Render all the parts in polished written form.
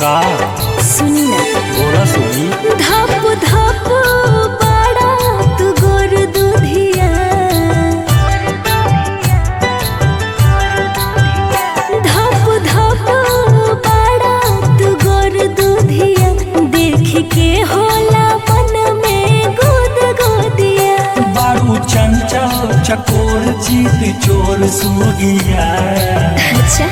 का सुनी ना गोरा सुनी धप धप बड़ा तू गोर दूधिया धप धप बड़ा तू गोर दूधिया देख के होला मन में गुद गुदिया बारू चंचल चकोर जीत चोर सूगिया अच्छा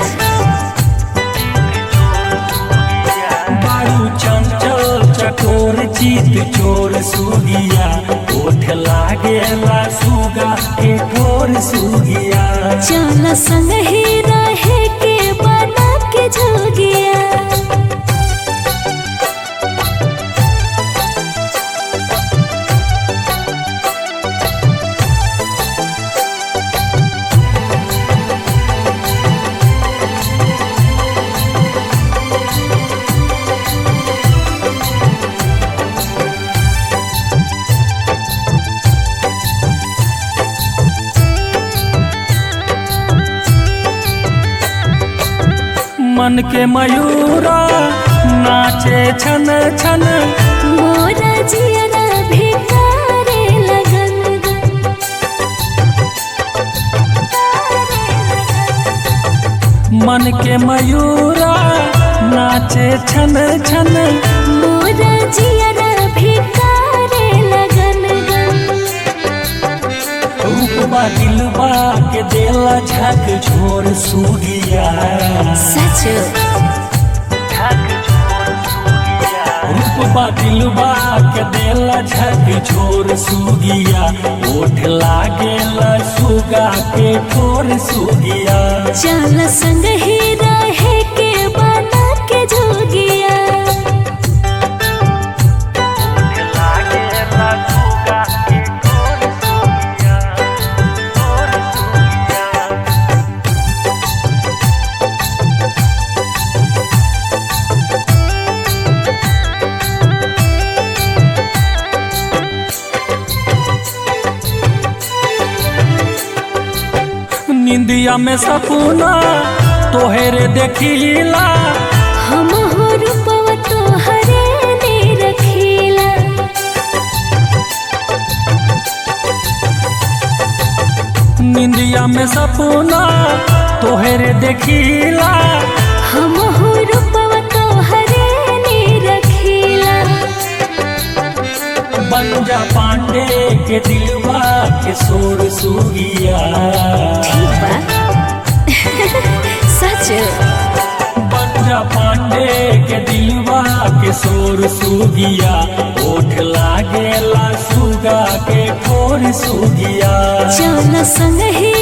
बारू चंचल चकोर जीत चोर सूगिया ओठ लागेला सुगा के ठोर सूगिया चल संग ही रहे के बना के जोगिया मन के मयूरा नाचे छन छन मोरा जियरा भिकारे लगन मन के मयूरा नाचे छन छन मोरा जियरा भिकारे लगन रूपबा दिलबा के देला झक झोर सूगिया सच रूपबा दिलबा के देला झक झोर सूगिया ओठ लागेला सुगा के ठोर सूगिया चल संग ही रहे के बना के जोगिया निंदिया में सपना तोहरे देखिला हम हो रूपवा तोहरे ने रखीला निंदिया में सपना तोहरे देखिला हम हो रूपवा तोहरे ने रखीला बंजा पांडे के दिलवा के सोर सूगिया ठीक बा सच बंजा पांडे के दिलवा के सोर सूगिया ओठ लागेला सुगा के ठोर सूगिया चल संग ही